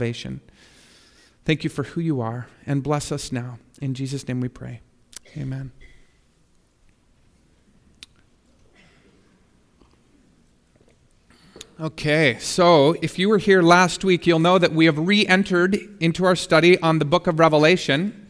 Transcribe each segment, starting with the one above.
salvation. Thank you for who you are, and bless us now. In Jesus' name we pray. Amen. Okay, so if you were here last week, you'll know that we have re-entered into our study on the book of Revelation.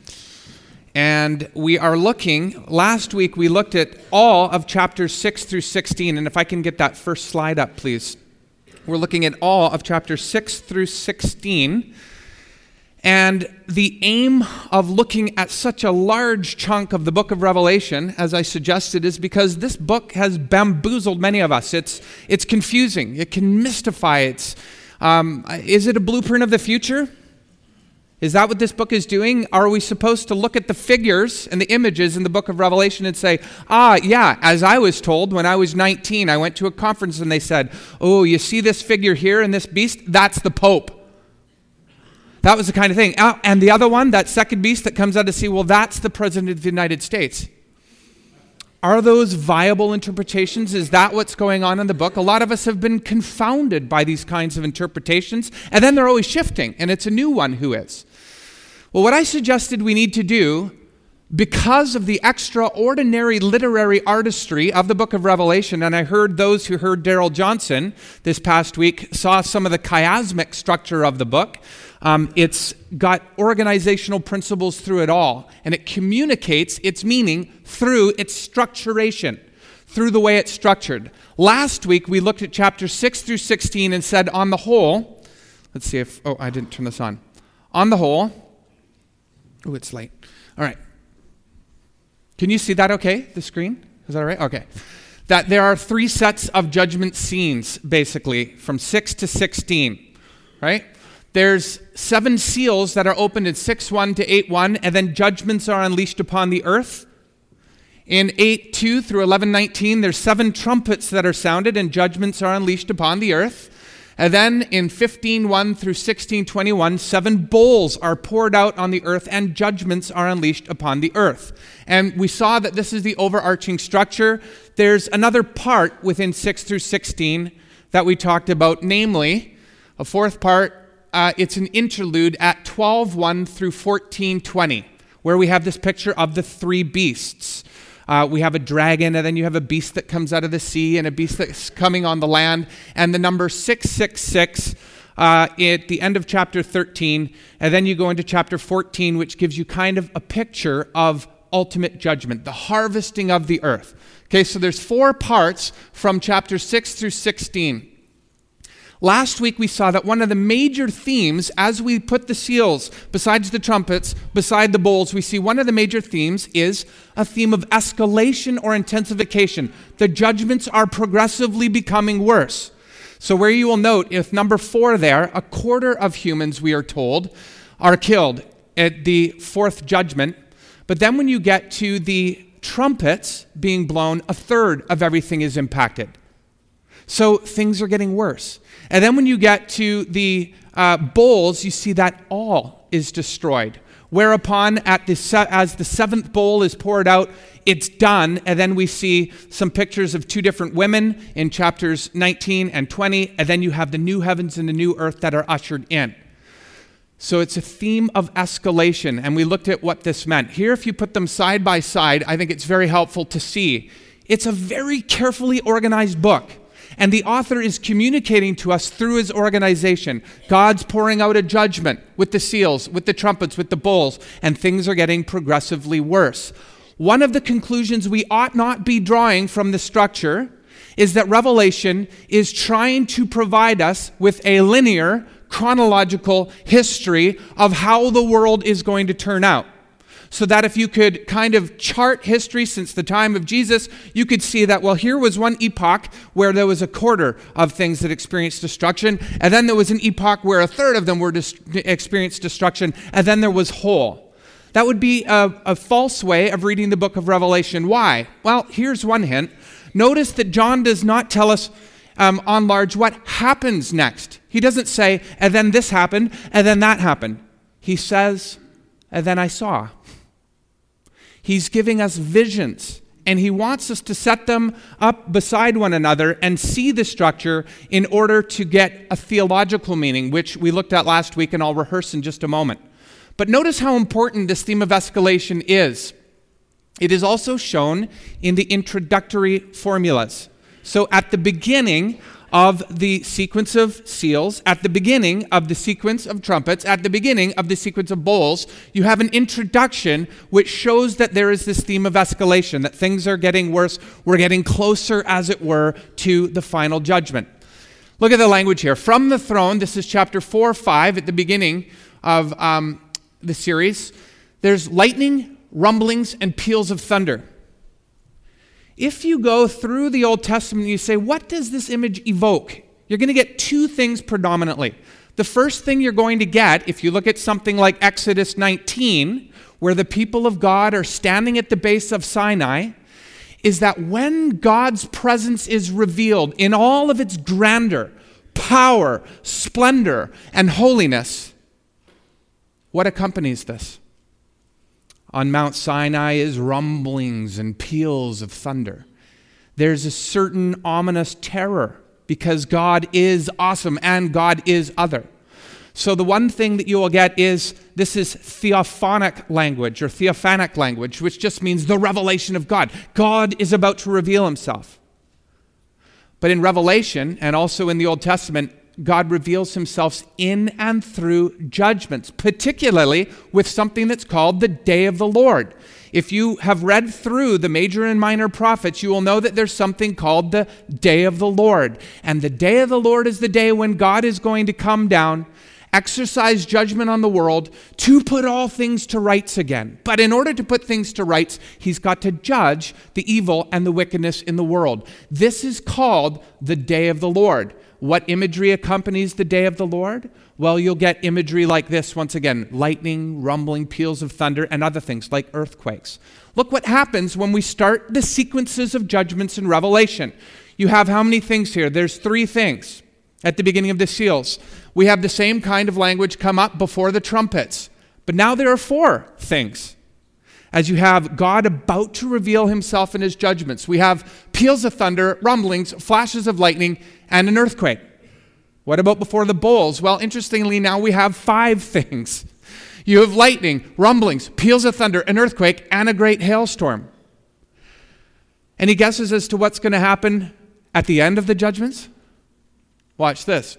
And we are last week we looked at all of chapters 6 through 16. And if I can get that first slide up, please. We're looking at all of chapters 6 through 16. And the aim of looking at such a large chunk of the book of Revelation, as I suggested, is because this book has bamboozled many of us. It's confusing. It can mystify. Is it a blueprint of the future? Is that what this book is doing? Are we supposed to look at the figures and the images in the book of Revelation and say, yeah, as I was told when I was 19, I went to a conference and they said, oh, you see this figure here and this beast? That's the Pope. That was the kind of thing. And the other one, that second beast that comes out of sea, well, that's the President of the United States. Are those viable interpretations? Is that what's going on in the book? A lot of us have been confounded by these kinds of interpretations, and then they're always shifting, and it's a new one who is. Well, what I suggested we need to do, because of the extraordinary literary artistry of the book of Revelation, and I heard those who heard Darrell Johnson this past week saw some of the chiasmic structure of the book. It's got organizational principles through it all, and it communicates its meaning through its structuration, through the way it's structured. Last week, we looked at chapters 6 through 16 and said, on the whole, let's see if, I didn't turn this on. On the whole, it's late. All right. Can you see that okay, the screen? Is that all right? Okay. That there are 3 sets of judgment scenes, basically, from 6 to 16, right? There's 7 seals that are opened in 6:1 to 8:1, and then judgments are unleashed upon the earth. In 8:2 through 11:19, there's 7 trumpets that are sounded, and judgments are unleashed upon the earth. And then in 15:1 through 16:21, 7 bowls are poured out on the earth, and judgments are unleashed upon the earth. And we saw that this is the overarching structure. There's another part within 6 through 16 that we talked about, namely, a 4th part. It's an interlude at 12:1 through 14:20, where we have this picture of the 3 beasts. We have a dragon, and then you have a beast that comes out of the sea, and a beast that's coming on the land, and the number 666 at the end of chapter 13, and then you go into chapter 14, which gives you kind of a picture of ultimate judgment, the harvesting of the earth. Okay, so there's 4 parts from chapter 6 through 16. Last week we saw that one of the major themes, as we put the seals, besides the trumpets, beside the bowls, we see one of the major themes is a theme of escalation or intensification. The judgments are progressively becoming worse. So where you will note, if number 4 there, 1/4 of humans, we are told, are killed at the 4th judgment. But then when you get to the trumpets being blown, 1/3 of everything is impacted. So things are getting worse. And then when you get to the bowls, you see that all is destroyed. Whereupon, as the 7th bowl is poured out, it's done. And then we see some pictures of 2 different women in chapters 19 and 20. And then you have the new heavens and the new earth that are ushered in. So it's a theme of escalation. And we looked at what this meant. Here, if you put them side by side, I think it's very helpful to see. It's a very carefully organized book. And the author is communicating to us through his organization. God's pouring out a judgment with the seals, with the trumpets, with the bowls, and things are getting progressively worse. One of the conclusions we ought not be drawing from the structure is that Revelation is trying to provide us with a linear, chronological history of how the world is going to turn out. So that if you could kind of chart history since the time of Jesus, you could see that, well, here was one epoch where there was 1/4 of things that experienced destruction, and then there was an epoch where 1/3 of them were experienced destruction, and then there was whole. That would be a false way of reading the book of Revelation. Why? Well, here's one hint. Notice that John does not tell us on large what happens next. He doesn't say, and then this happened, and then that happened. He says, and then I saw. He's giving us visions and he wants us to set them up beside one another and see the structure in order to get a theological meaning, which we looked at last week, and I'll rehearse in just a moment. But notice how important this theme of escalation is. It is also shown in the introductory formulas. So at the beginning of the sequence of seals, at the beginning of the sequence of trumpets, at the beginning of the sequence of bowls, you have an introduction which shows that there is this theme of escalation, that things are getting worse. We're getting closer, as it were, to the final judgment. Look at the language here. From the throne, this is chapter 4-5 at the beginning of the series. There's lightning, rumblings, and peals of thunder. If you go through the Old Testament and you say, what does this image evoke? You're going to get two things predominantly. The first thing you're going to get, if you look at something like Exodus 19, where the people of God are standing at the base of Sinai, is that when God's presence is revealed in all of its grandeur, power, splendor, and holiness, what accompanies this? On Mount Sinai is rumblings and peals of thunder. There's a certain ominous terror because God is awesome and God is other. So the one thing that you will get is, this is theophonic language or theophanic language, which just means the revelation of God. God is about to reveal himself. But in Revelation and also in the Old Testament, God reveals himself in and through judgments, particularly with something that's called the Day of the Lord. If you have read through the major and minor prophets, you will know that there's something called the Day of the Lord. And the Day of the Lord is the day when God is going to come down, exercise judgment on the world to put all things to rights again. But in order to put things to rights, he's got to judge the evil and the wickedness in the world. This is called the Day of the Lord. What imagery accompanies the Day of the Lord? Well, you'll get imagery like this once again: lightning, rumbling, peals of thunder, and other things like earthquakes. Look what happens when we start the sequences of judgments in Revelation. You have how many things here? There's 3 things at the beginning of the seals. We have the same kind of language come up before the trumpets. But now there are 4 things. As you have God about to reveal himself in his judgments, we have peals of thunder, rumblings, flashes of lightning, and an earthquake. What about before the bowls? Well, interestingly, now we have 5 things. You have lightning, rumblings, peals of thunder, an earthquake, and a great hailstorm. Any guesses as to what's going to happen at the end of the judgments? Watch this.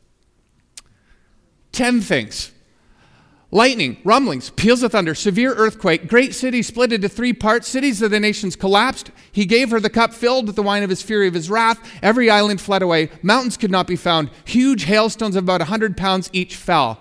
10 things. Lightning, rumblings, peals of thunder, severe earthquake, great city split into 3 parts, cities of the nations collapsed. He gave her the cup filled with the wine of his fury, of his wrath. Every island fled away. Mountains could not be found. Huge hailstones of about 100 pounds each fell.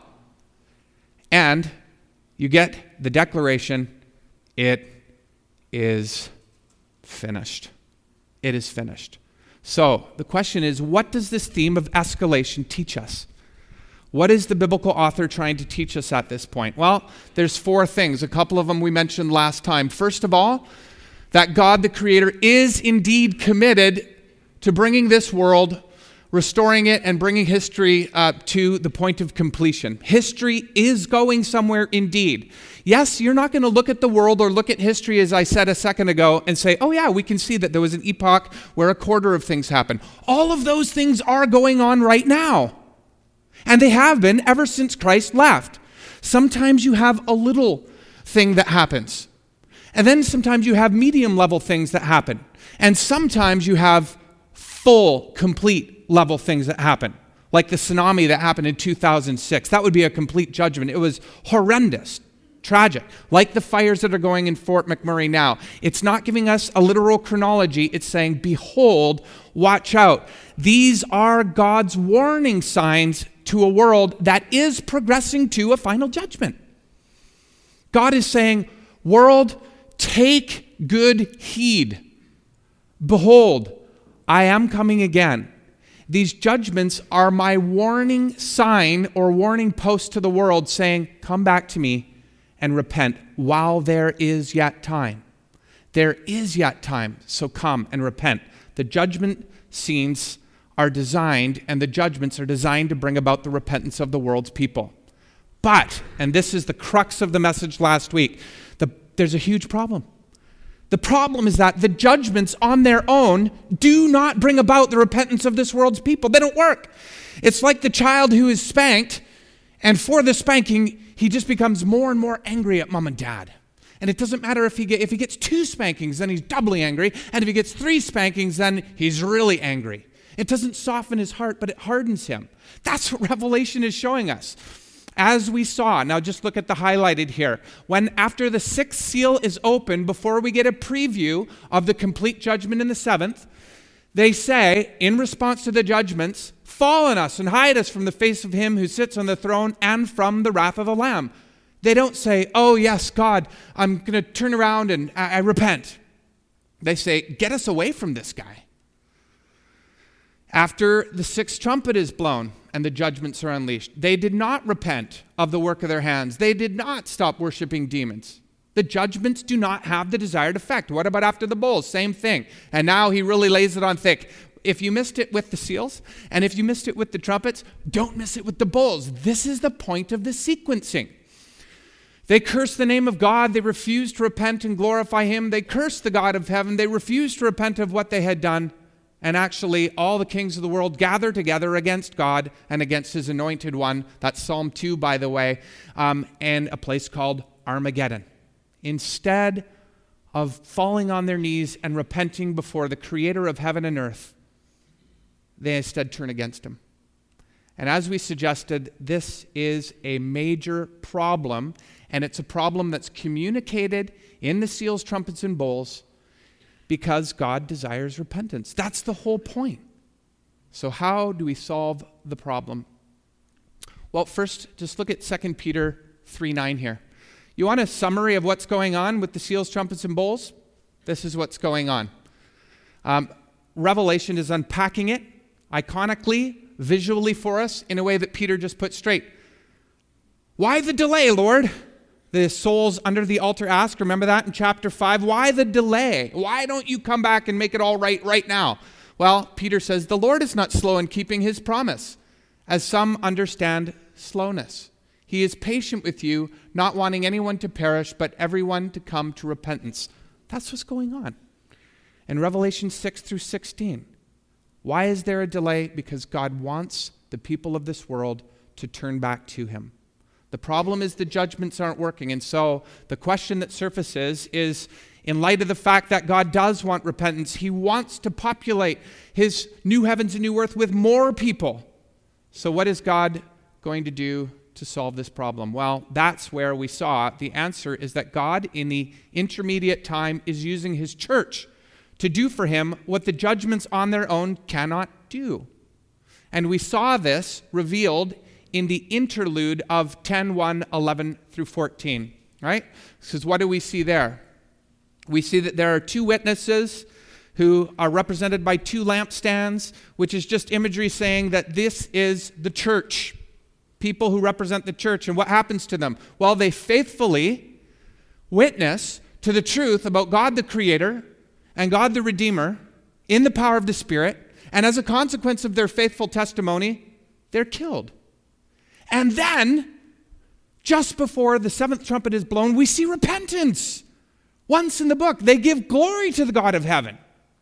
And you get the declaration, it is finished. It is finished. So the question is, what does this theme of escalation teach us? What is the biblical author trying to teach us at this point? Well, there's 4 things. A couple of them we mentioned last time. First of all, that God the Creator is indeed committed to bringing this world, restoring it, and bringing history to the point of completion. History is going somewhere indeed. Yes, you're not going to look at the world or look at history, as I said a second ago, and say, oh yeah, we can see that there was an epoch where 1/4 of things happened. All of those things are going on right now. And they have been ever since Christ left. Sometimes you have a little thing that happens. And then sometimes you have medium level things that happen. And sometimes you have full, complete level things that happen. Like the tsunami that happened in 2006. That would be a complete judgment. It was horrendous, tragic. Like the fires that are going in Fort McMurray now. It's not giving us a literal chronology. It's saying, behold, watch out. These are God's warning signs to a world that is progressing to a final judgment. God is saying, world, take good heed. Behold, I am coming again. These judgments are my warning sign or warning post to the world saying, come back to me and repent while there is yet time. There is yet time, so come and repent. The judgment scenes are designed, and the judgments are designed to bring about the repentance of the world's people. But, and this is the crux of the message last week, there's a huge problem. The problem is that the judgments on their own do not bring about the repentance of this world's people. They don't work. It's like the child who is spanked, and for the spanking, he just becomes more and more angry at mom and dad. And it doesn't matter if he gets 2 spankings, then he's doubly angry. And if he gets 3 spankings, then he's really angry. It doesn't soften his heart, but it hardens him. That's what Revelation is showing us. As we saw, now just look at the highlighted here. When after the 6th seal is opened, before we get a preview of the complete judgment in the 7th, they say, in response to the judgments, fall on us and hide us from the face of him who sits on the throne and from the wrath of the Lamb. They don't say, oh yes, God, I'm going to turn around and I repent. They say, get us away from this guy. After the 6th trumpet is blown and the judgments are unleashed, they did not repent of the work of their hands. They did not stop worshiping demons. The judgments do not have the desired effect. What about after the bowls? Same thing. And now he really lays it on thick. If you missed it with the seals, and if you missed it with the trumpets, don't miss it with the bowls. This is the point of the sequencing. They cursed the name of God. They refused to repent and glorify him. They cursed the God of heaven. They refused to repent of what they had done. And actually, all the kings of the world gather together against God and against his anointed one. That's Psalm 2, by the way, and a place called Armageddon. Instead of falling on their knees and repenting before the creator of heaven and earth, they instead turn against him. And as we suggested, this is a major problem, and it's a problem that's communicated in the seals, trumpets, and bowls because God desires repentance. That's the whole point. So how do we solve the problem? Well, first, just look at 2 Peter 3:9 here. You want a summary of what's going on with the seals, trumpets, and bowls? This is what's going on. Revelation is unpacking it iconically, visually for us in a way that Peter just put straight. Why the delay, Lord? The souls under the altar ask. Remember that in chapter 5? Why the delay? Why don't you come back and make it all right now? Well, Peter says, the Lord is not slow in keeping his promise, as some understand slowness. He is patient with you, not wanting anyone to perish, but everyone to come to repentance. That's what's going on in Revelation 6 through 16. Why is there a delay? Because God wants the people of this world to turn back to him. The problem is the judgments aren't working. And so the question that surfaces is, in light of the fact that God does want repentance, he wants to populate his new heavens and new earth with more people. So what is God going to do to solve this problem? Well, that's where we saw the answer is that God, in the intermediate time, is using his church to do for him what the judgments on their own cannot do. And we saw this revealed in the interlude of 10:1-11 through 14, right? Because what do we see there? We see that there are 2 witnesses who are represented by 2 lampstands, which is just imagery saying that this is the church, people who represent the church. And what happens to them? Well, they faithfully witness to the truth about God the Creator and God the Redeemer in the power of the Spirit. And as a consequence of their faithful testimony, they're killed. And then, just before the 7th trumpet is blown, we see repentance. Once in the book, they give glory to the God of heaven.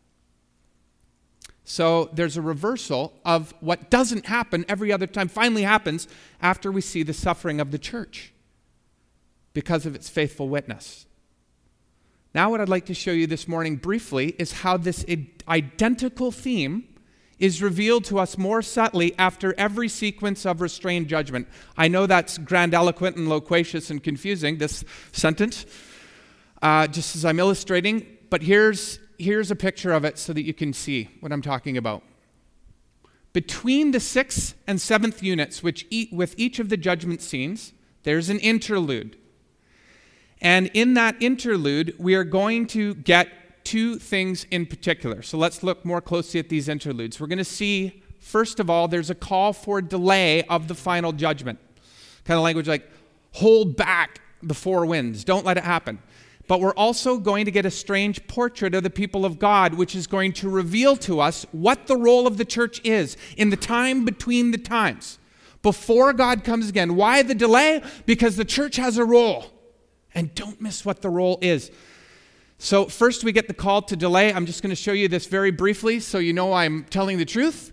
So there's a reversal of what doesn't happen every other time, finally happens after we see the suffering of the church because of its faithful witness. Now what I'd like to show you this morning briefly is how this identical theme is revealed to us more subtly after every sequence of restrained judgment. I know that's grandiloquent and loquacious and confusing, this sentence, just as I'm illustrating, but here's a picture of it so that you can see what I'm talking about. Between the 6th and 7th units, with each of the judgment scenes, there's an interlude. And in that interlude, we are going to get 2 things in particular. So let's look more closely at these interludes. We're going to see, first of all, there's a call for delay of the final judgment. Kind of language like, hold back the 4 winds. Don't let it happen. But we're also going to get a strange portrait of the people of God, which is going to reveal to us what the role of the church is in the time between the times, before God comes again. Why the delay? Because the church has a role. And don't miss what the role is. So first we get the call to delay. I'm just going to show you this very briefly so you know I'm telling the truth.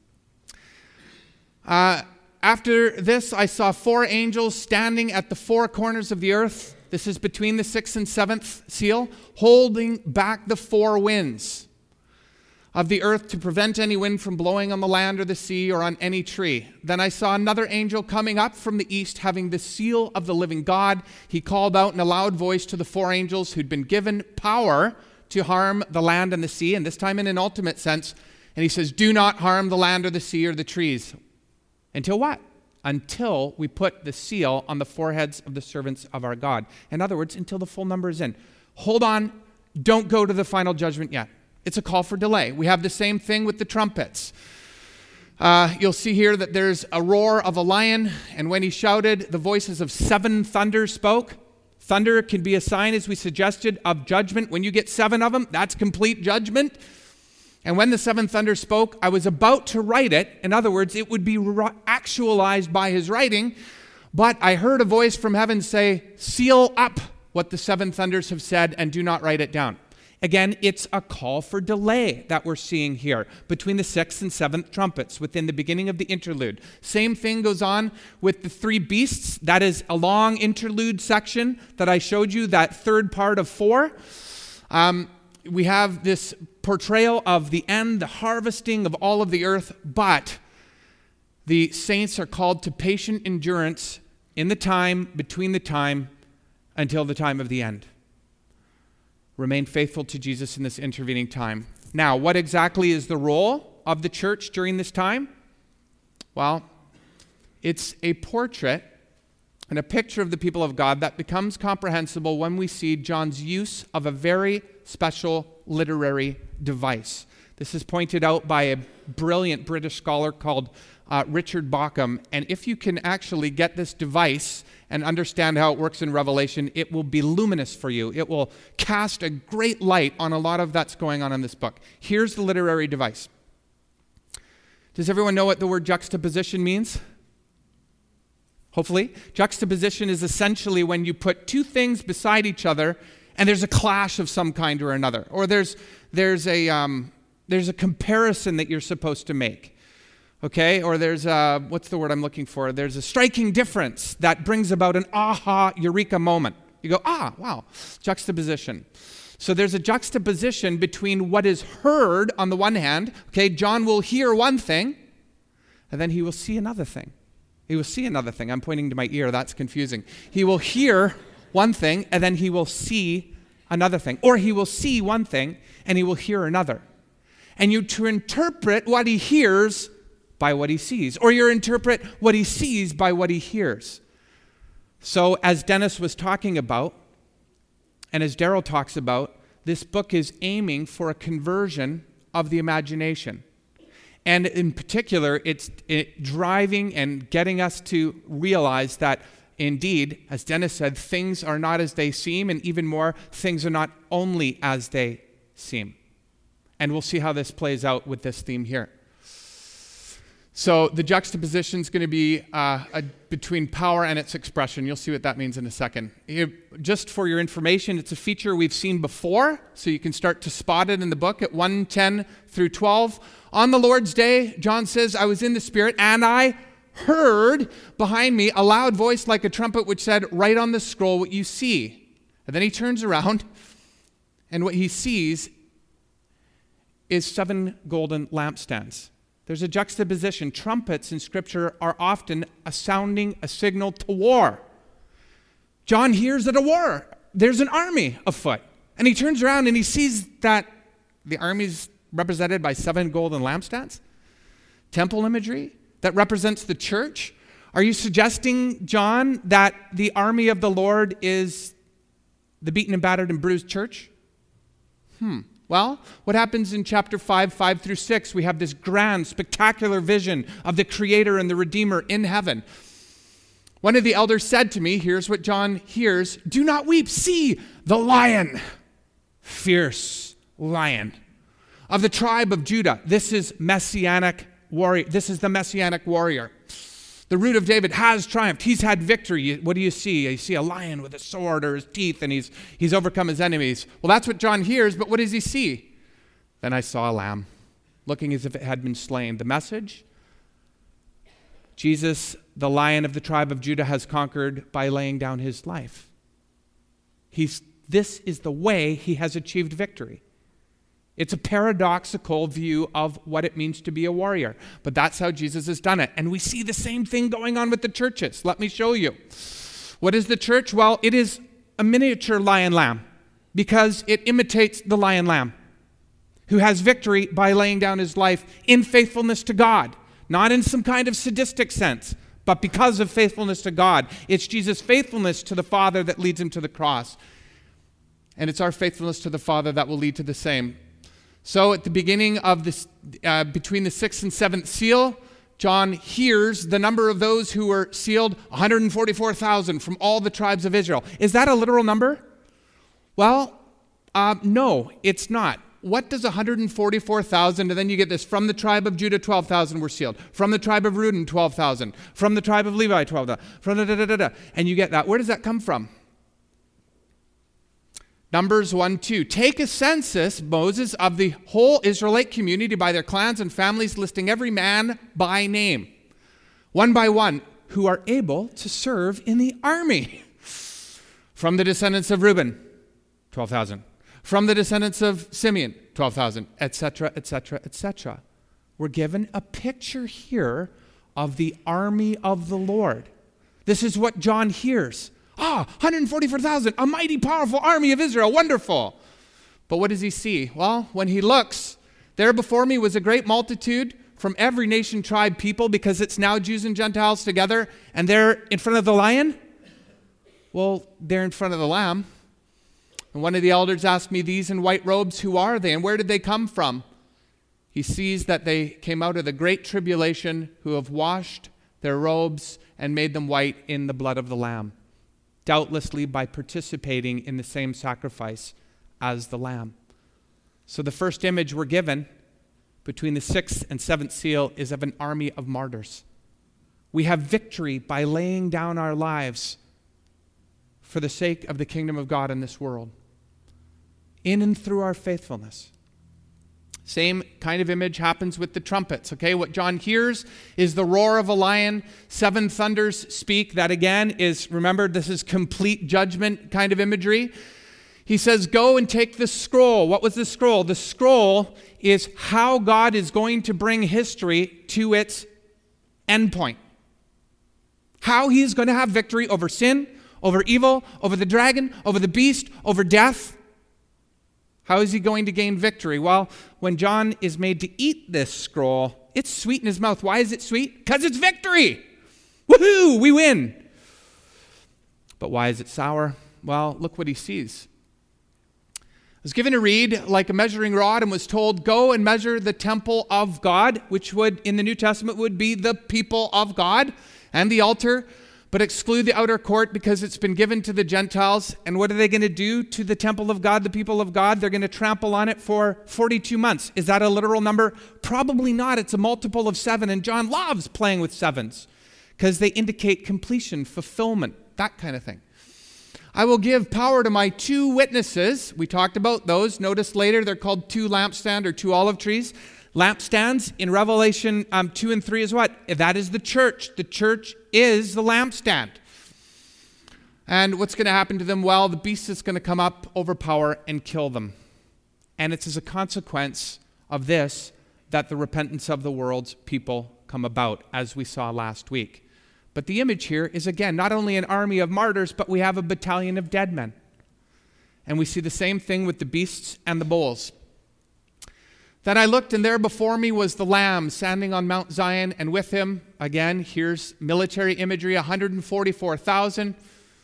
After this, I saw 4 angels standing at the 4 corners of the earth. This is between the 6th and 7th seal, holding back the 4 winds of the earth to prevent any wind from blowing on the land or the sea or on any tree. Then I saw another angel coming up from the east, having the seal of the living God. He called out in a loud voice to the 4 angels who'd been given power to harm the land and the sea, and this time in an ultimate sense. And he says, do not harm the land or the sea or the trees. Until what? Until we put the seal on the foreheads of the servants of our God. In other words, until the full number is in. Hold on. Don't go to the final judgment yet. It's a call for delay. We have the same thing with the trumpets. You'll see here that there's a roar of a lion, and when he shouted, the voices of 7 thunders spoke. Thunder can be a sign, as we suggested, of judgment. When you get 7 of them, that's complete judgment. And when the 7 thunders spoke, I was about to write it. In other words, it would be actualized by his writing. But I heard a voice from heaven say, seal up what the 7 thunders have said and do not write it down. Again, it's a call for delay that we're seeing here between the 6th and 7th trumpets within the beginning of the interlude. Same thing goes on with the 3 beasts. That is a long interlude section that I showed you, that third part of 4. We have this portrayal of the end, the harvesting of all of the earth, but the saints are called to patient endurance in the time, between the time, until the time of the end. Remain faithful to Jesus in this intervening time. Now, what exactly is the role of the church during this time? Well, it's a portrait and a picture of the people of God that becomes comprehensible when we see John's use of a very special literary device. This is pointed out by a brilliant British scholar called Richard Bauckham. And if you can actually get this device and understand how it works in Revelation, it will be luminous for you. It will cast a great light on a lot of that's going on in this book. Here's the literary device. Does everyone know what the word juxtaposition means? Hopefully. Juxtaposition is essentially when you put 2 things beside each other and there's a clash of some kind or another. Or there's a comparison that you're supposed to make. Okay? Or there's what's the word I'm looking for? There's a striking difference that brings about an aha, eureka moment. You go, wow, juxtaposition. So there's a juxtaposition between what is heard on the one hand. Okay, John will hear one thing, and then he will see another thing. He will see another thing. I'm pointing to my ear. That's confusing. He will hear one thing, and then he will see another thing. Or he will see one thing, and he will hear another. And you to interpret what he hears by what he sees. Or you interpret what he sees by what he hears. So as Dennis was talking about, and as Daryl talks about, this book is aiming for a conversion of the imagination. And in particular, it's driving and getting us to realize that indeed, as Dennis said, things are not as they seem, and even more, things are not only as they seem. And we'll see how this plays out with this theme here. So the juxtaposition is going to be between power and its expression. You'll see what that means in a second. Just for your information, it's a feature we've seen before, so you can start to spot it in the book at 1:10 through 12. On the Lord's day, John says, I was in the Spirit, and I heard behind me a loud voice like a trumpet which said, write on the scroll what you see. And then he turns around, and what he sees is 7 golden lampstands. There's a juxtaposition. Trumpets in Scripture are often a signal to war. John hears that a war. There's an army afoot. And he turns around and he sees that the army's represented by 7 golden lampstands. Temple imagery that represents the church. Are you suggesting, John, that the army of the Lord is the beaten and battered and bruised church? Well, what happens in chapter 5 through 6? We have this grand, spectacular vision of the Creator and the Redeemer in heaven. One of the elders said to me, here's what John hears, do not weep, see the lion, fierce lion of the tribe of Judah. This is Messianic warrior. This is the Messianic warrior. The root of David has triumphed. He's had victory. What do you see? You see a lion with a sword or his teeth, and he's overcome his enemies. Well, that's what John hears, but what does he see? Then I saw a lamb, looking as if it had been slain. The message? Jesus, the Lion of the tribe of Judah, has conquered by laying down his life. This is the way he has achieved victory. It's a paradoxical view of what it means to be a warrior, but that's how Jesus has done it. And we see the same thing going on with the churches. Let me show you. What is the church? Well, it is a miniature lion lamb because it imitates the lion lamb who has victory by laying down his life in faithfulness to God, not in some kind of sadistic sense, but because of faithfulness to God. It's Jesus' faithfulness to the Father that leads him to the cross. And it's our faithfulness to the Father that will lead to the same. So at the beginning of this, between the 6th and 7th seal, John hears the number of those who were sealed, 144,000 from all the tribes of Israel. Is that a literal number? Well, no, it's not. What does 144,000, and then you get this, from the tribe of Judah, 12,000 were sealed. From the tribe of Reuben, 12,000. From the tribe of Levi, 12,000. And you get that. Where does that come from? Numbers 1:2. Take a census, Moses, of the whole Israelite community by their clans and families, listing every man by name, one by one, who are able to serve in the army. From the descendants of Reuben, 12,000. From the descendants of Simeon, 12,000, etc., etc., etc. We're given a picture here of the army of the Lord. This is what John hears. 144,000, a mighty, powerful army of Israel, wonderful. But what does he see? Well, when he looks, there before me was a great multitude from every nation, tribe, people, because it's now Jews and Gentiles together, and they're in front of the lion. Well, they're in front of the lamb. And one of the elders asked me, these in white robes, who are they, and where did they come from? He sees that they came out of the great tribulation, who have washed their robes and made them white in the blood of the Lamb, doubtlessly by participating in the same sacrifice as the Lamb. So the first image we're given between the 6th and 7th seal is of an army of martyrs. We have victory by laying down our lives for the sake of the kingdom of God in this world, in and through our faithfulness. Same kind of image happens with the trumpets, okay? What John hears is the roar of a lion. 7 thunders speak. That again is, remember, this is complete judgment kind of imagery. He says, go and take the scroll. What was the scroll? The scroll is how God is going to bring history to its endpoint. How he is going to have victory over sin, over evil, over the dragon, over the beast, over death. How is he going to gain victory? Well, when John is made to eat this scroll, it's sweet in his mouth. Why is it sweet? Because it's victory. Woohoo, we win. But why is it sour? Well, look what he sees. I was given a reed like a measuring rod and was told, go and measure the temple of God, which would, in the New Testament, would be the people of God and the altar, but exclude the outer court because it's been given to the Gentiles. And what are they going to do to the temple of God, the people of God? They're going to trample on it for 42 months. Is that a literal number? Probably not. It's a multiple of 7, and John loves playing with 7s because they indicate completion, fulfillment, that kind of thing. I will give power to my 2 witnesses. We talked about those. Notice later they're called 2 lampstands or 2 olive trees. Lampstands in Revelation 2 and 3 is what? That is the church. The church is the lampstand. And what's going to happen to them? Well, the beast is going to come up, overpower, and kill them. And it's as a consequence of this that the repentance of the world's people come about, as we saw last week. But the image here is, again, not only an army of martyrs, but we have a battalion of dead men. And we see the same thing with the beasts and the bulls. Then I looked, and there before me was the Lamb standing on Mount Zion, and with him, again, here's military imagery, 144,000.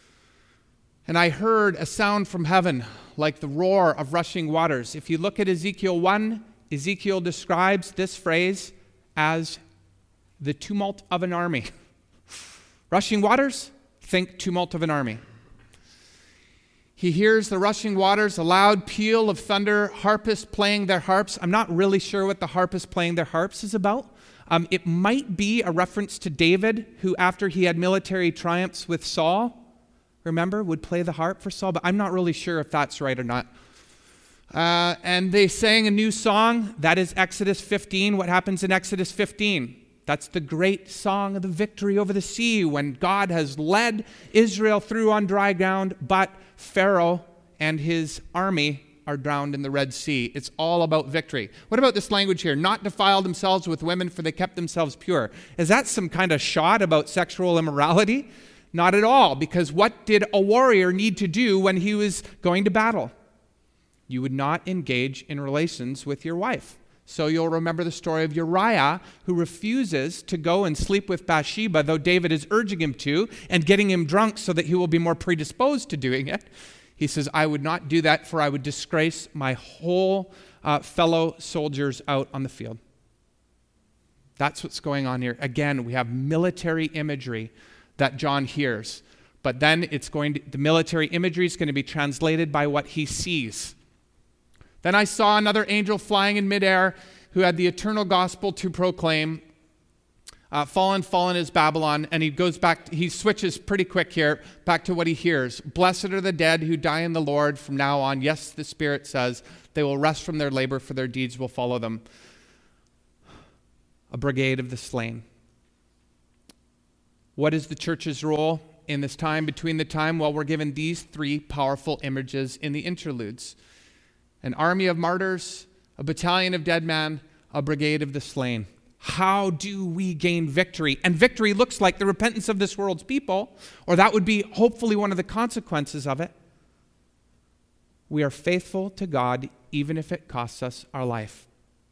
And I heard a sound from heaven like the roar of rushing waters. If you look at Ezekiel 1, Ezekiel describes this phrase as the tumult of an army. Rushing waters, think tumult of an army. He hears the rushing waters, a loud peal of thunder, harpists playing their harps. I'm not really sure what the harpists playing their harps is about. It might be a reference to David, who after he had military triumphs with Saul, remember, would play the harp for Saul, but I'm not really sure if that's right or not. And they sang a new song. That is Exodus 15. What happens in Exodus 15? That's the great song of the victory over the sea when God has led Israel through on dry ground, but Pharaoh and his army are drowned in the Red Sea. It's all about victory. What about this language here? Not defile themselves with women, for they kept themselves pure. Is that some kind of shot about sexual immorality? Not at all, because what did a warrior need to do when he was going to battle? You would not engage in relations with your wife. So you'll remember the story of Uriah, who refuses to go and sleep with Bathsheba, though David is urging him to and getting him drunk so that he will be more predisposed to doing it. He says, I would not do that, for I would disgrace my whole fellow soldiers out on the field. That's what's going on here. Again, we have military imagery that John hears. But then the military imagery is going to be translated by what he sees. Then I saw another angel flying in midair who had the eternal gospel to proclaim. Fallen is Babylon. And he switches pretty quick here back to what he hears. Blessed are the dead who die in the Lord from now on. Yes, the Spirit says they will rest from their labor, for their deeds will follow them. A brigade of the slain. What is the church's role in this time, between the time? Well, we're given these three powerful images in the interludes. An army of martyrs, a battalion of dead men, a brigade of the slain. How do we gain victory? And victory looks like the repentance of this world's people, or that would be hopefully one of the consequences of it. We are faithful to God even if it costs us our life.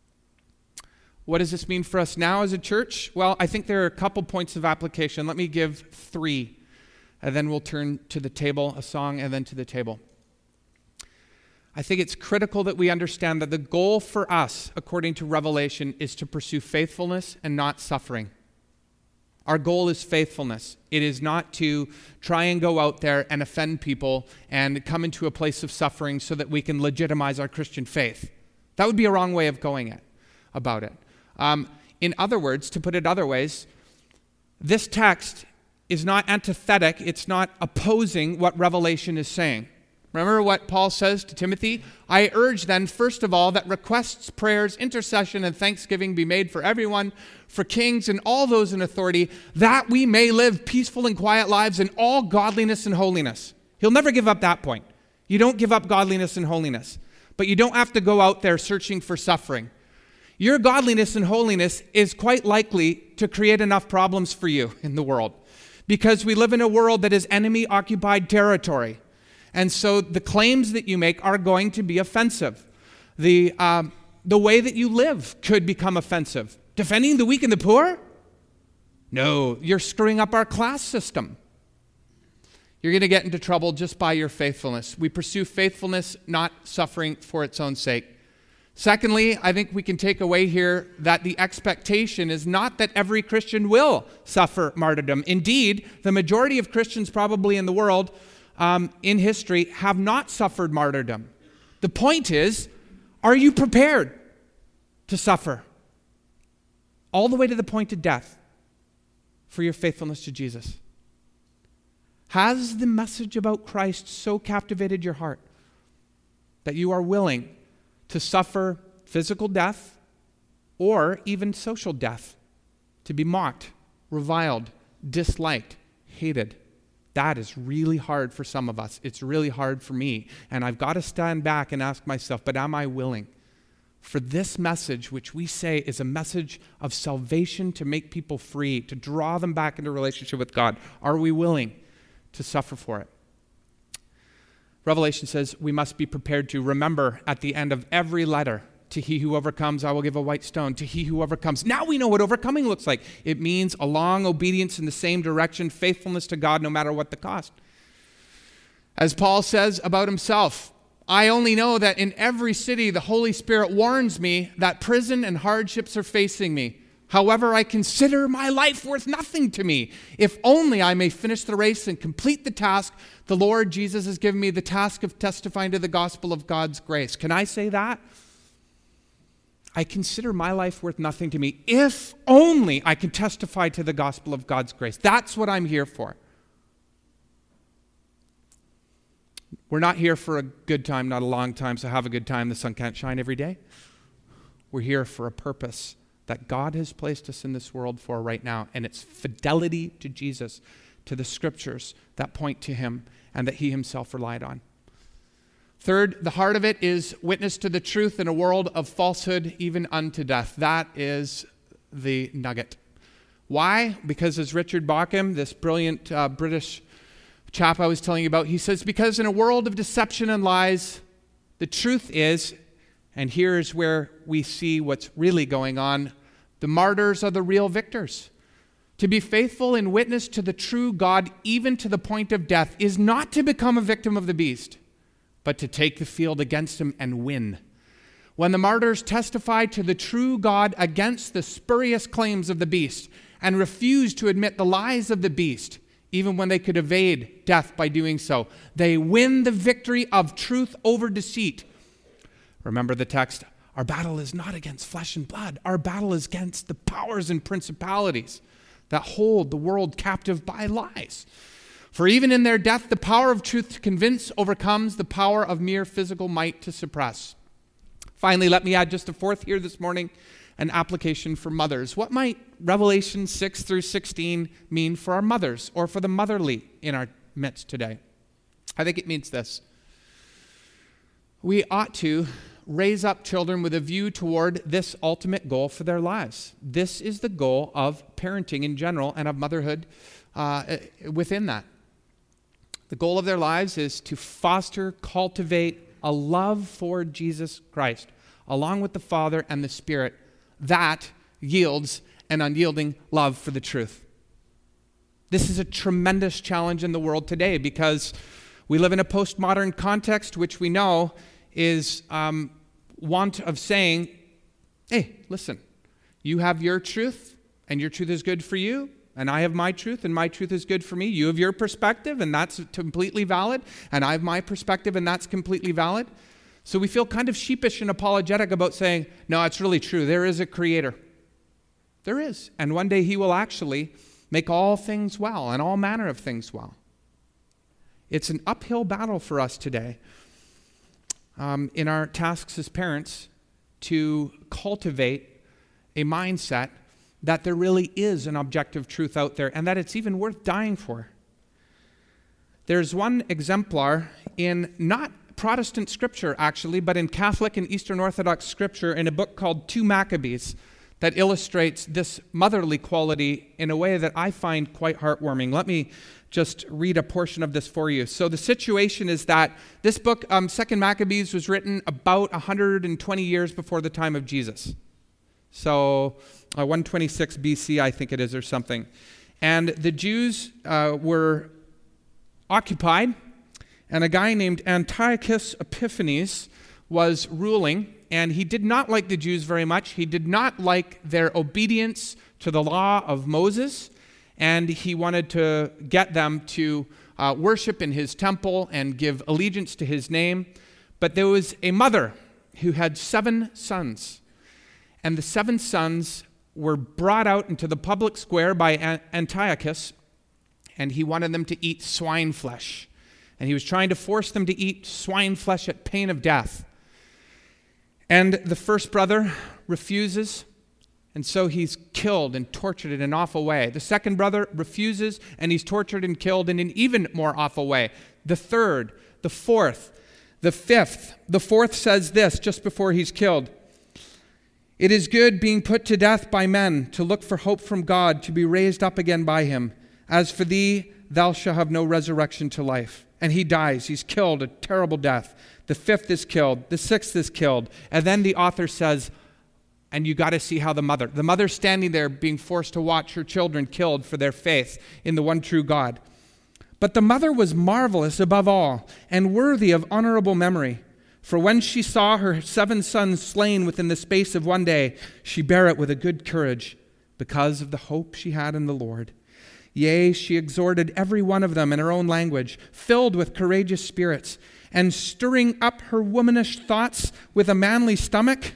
What does this mean for us now as a church? Well, I think there are a couple points of application. Let me give three, and then we'll turn to the table, a song, and then to the table. I think it's critical that we understand that the goal for us, according to Revelation, is to pursue faithfulness and not suffering. Our goal is faithfulness. It is not to try and go out there and offend people and come into a place of suffering so that we can legitimize our Christian faith. That would be a wrong way of going about it. In other words, to put it other ways, this text is not antithetic. It's not opposing what Revelation is saying. Remember what Paul says to Timothy? I urge then, first of all, that requests, prayers, intercession, and thanksgiving be made for everyone, for kings and all those in authority, that we may live peaceful and quiet lives in all godliness and holiness. He'll never give up that point. You don't give up godliness and holiness, but you don't have to go out there searching for suffering. Your godliness and holiness is quite likely to create enough problems for you in the world, because we live in a world that is enemy-occupied territory. And so the claims that you make are going to be offensive. The way that you live could become offensive. Defending the weak and the poor? No, you're screwing up our class system. You're going to get into trouble just by your faithfulness. We pursue faithfulness, not suffering for its own sake. Secondly, I think we can take away here that the expectation is not that every Christian will suffer martyrdom. Indeed, the majority of Christians probably in the world in history have not suffered martyrdom. The point is, are you prepared to suffer all the way to the point of death for your faithfulness to Jesus? Has the message about Christ so captivated your heart that you are willing to suffer physical death or even social death, to be mocked, reviled, disliked, hated? That is really hard for some of us. It's really hard for me. And I've got to stand back and ask myself, but am I willing for this message, which we say is a message of salvation to make people free, to draw them back into relationship with God? Are we willing to suffer for it? Revelation says we must be prepared to remember at the end of every letter, to he who overcomes, I will give a white stone. To he who overcomes. Now we know what overcoming looks like. It means a long obedience in the same direction, faithfulness to God no matter what the cost. As Paul says about himself, I only know that in every city the Holy Spirit warns me that prison and hardships are facing me. However, I consider my life worth nothing to me, if only I may finish the race and complete the task the Lord Jesus has given me, the task of testifying to the gospel of God's grace. Can I say that? I consider my life worth nothing to me if only I can testify to the gospel of God's grace. That's what I'm here for. We're not here for a good time, not a long time, so have a good time. The sun can't shine every day. We're here for a purpose that God has placed us in this world for right now, and it's fidelity to Jesus, to the scriptures that point to him and that he himself relied on. Third, the heart of it is witness to the truth in a world of falsehood, even unto death. That is the nugget. Why? Because as Richard Bauckham, this brilliant British chap I was telling you about, he says, because in a world of deception and lies, the truth is, and here's where we see what's really going on, the martyrs are the real victors. To be faithful in witness to the true God, even to the point of death, is not to become a victim of the beast, but to take the field against him and win. When the martyrs testified to the true God against the spurious claims of the beast and refused to admit the lies of the beast, even when they could evade death by doing so, they win the victory of truth over deceit. Remember the text, our battle is not against flesh and blood. Our battle is against the powers and principalities that hold the world captive by lies. For even in their death, the power of truth to convince overcomes the power of mere physical might to suppress. Finally, let me add just a fourth here this morning, an application for mothers. What might Revelation 6 through 16 mean for our mothers or for the motherly in our midst today? I think it means this. We ought to raise up children with a view toward this ultimate goal for their lives. This is the goal of parenting in general and of motherhood within that. The goal of their lives is to foster, cultivate a love for Jesus Christ, along with the Father and the Spirit, that yields an unyielding love for the truth. This is a tremendous challenge in the world today because we live in a postmodern context, which we know is want of saying, hey, listen, you have your truth, and your truth is good for you, and I have my truth, and my truth is good for me. You have your perspective, and that's completely valid, and I have my perspective, and that's completely valid. So we feel kind of sheepish and apologetic about saying, no, it's really true. There is a creator. There is. And one day he will actually make all things well and all manner of things well. It's an uphill battle for us today in our tasks as parents to cultivate a mindset that there really is an objective truth out there and that it's even worth dying for. There's one exemplar in not Protestant scripture, actually, but in Catholic and Eastern Orthodox scripture in a book called 2 Maccabees that illustrates this motherly quality in a way that I find quite heartwarming. Let me just read a portion of this for you. So the situation is that this book, 2 Maccabees, was written about 120 years before the time of Jesus. So 126 BC, I think it is, or something. And the Jews were occupied, and a guy named Antiochus Epiphanes was ruling, and he did not like the Jews very much. He did not like their obedience to the law of Moses, and he wanted to get them to worship in his temple and give allegiance to his name. But there was a mother who had 7 sons, and the 7 sons were brought out into the public square by Antiochus, and he wanted them to eat swine flesh. And he was trying to force them to eat swine flesh at pain of death. And the first brother refuses, and so he's killed and tortured in an awful way. The second brother refuses, and he's tortured and killed in an even more awful way. The third, the fourth, the fifth. The fourth says this just before he's killed. It is good being put to death by men, to look for hope from God, to be raised up again by him. As for thee, thou shalt have no resurrection to life. And he dies. He's killed a terrible death. The fifth is killed. The sixth is killed. And then the author says, and you got to see how the mother standing there being forced to watch her children killed for their faith in the one true God. But the mother was marvelous above all and worthy of honorable memory. For when she saw her 7 sons slain within the space of one day, she bare it with a good courage because of the hope she had in the Lord. Yea, she exhorted every one of them in her own language, filled with courageous spirits, and stirring up her womanish thoughts with a manly stomach.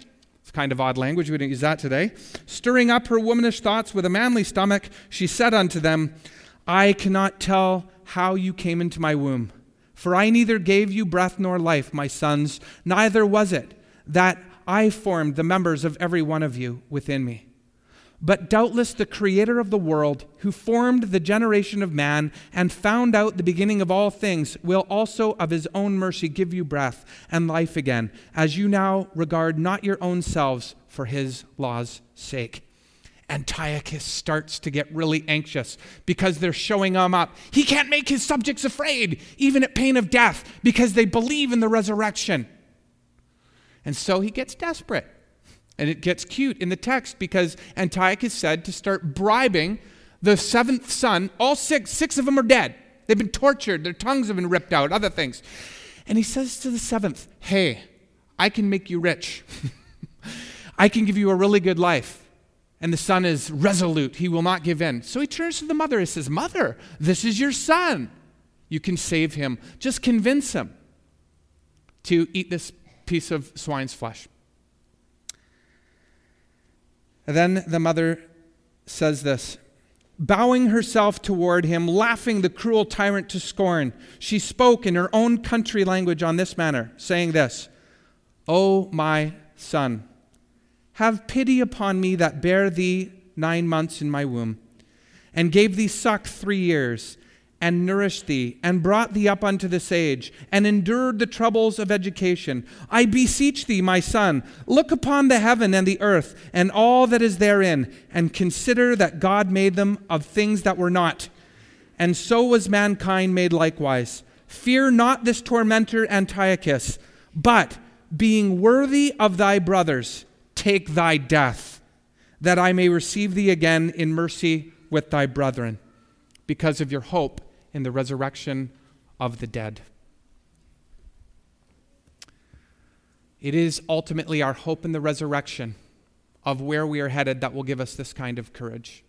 It's kind of odd language. We didn't use that today. Stirring up her womanish thoughts with a manly stomach, she said unto them, I cannot tell how you came into my womb. For I neither gave you breath nor life, my sons, neither was it that I formed the members of every one of you within me. But doubtless the Creator of the world, who formed the generation of man and found out the beginning of all things, will also of his own mercy give you breath and life again, as you now regard not your own selves for his law's sake. Antiochus starts to get really anxious because they're showing him up. He can't make his subjects afraid, even at pain of death, because they believe in the resurrection. And so he gets desperate. And it gets cute in the text because Antiochus said to start bribing the seventh son. All six of them are dead. They've been tortured. Their tongues have been ripped out, other things. And he says to the seventh, hey, I can make you rich. I can give you a really good life. And the son is resolute. He will not give in. So he turns to the mother and says, Mother, this is your son. You can save him. Just convince him to eat this piece of swine's flesh. And then the mother says this, bowing herself toward him, laughing the cruel tyrant to scorn, she spoke in her own country language on this manner, saying this, O my son, have pity upon me that bare thee 9 months in my womb, and gave thee suck 3 years, and nourished thee, and brought thee up unto this age, and endured the troubles of education. I beseech thee, my son, look upon the heaven and the earth, and all that is therein, and consider that God made them of things that were not. And so was mankind made likewise. Fear not this tormentor Antiochus, but, being worthy of thy brothers, take thy death, that I may receive thee again in mercy with thy brethren, because of your hope in the resurrection of the dead. It is ultimately our hope in the resurrection of where we are headed that will give us this kind of courage.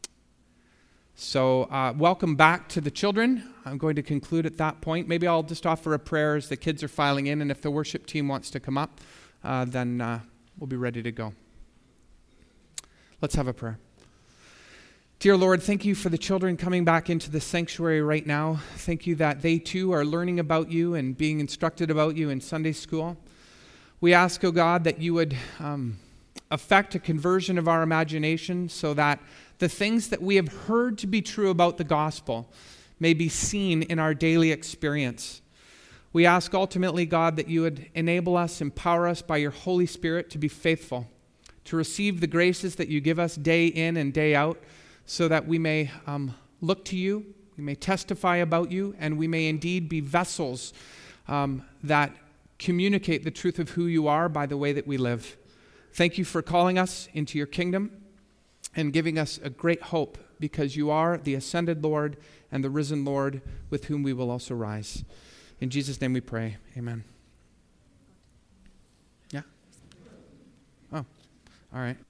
So welcome back to the children. I'm going to conclude at that point. Maybe I'll just offer a prayer as the kids are filing in, and if the worship team wants to come up, then we'll be ready to go. Let's have a prayer. Dear Lord, thank you for the children coming back into the sanctuary right now. Thank you that they too are learning about you and being instructed about you in Sunday school. We ask, oh God, that you would affect a conversion of our imagination so that the things that we have heard to be true about the gospel may be seen in our daily experience. We ask ultimately, God, that you would enable us, empower us by your Holy Spirit to be faithful, to receive the graces that you give us day in and day out, so that we may look to you, we may testify about you, and we may indeed be vessels that communicate the truth of who you are by the way that we live. Thank you for calling us into your kingdom and giving us a great hope, because you are the ascended Lord and the risen Lord with whom we will also rise. In Jesus' name we pray. Amen. Yeah? Oh, all right.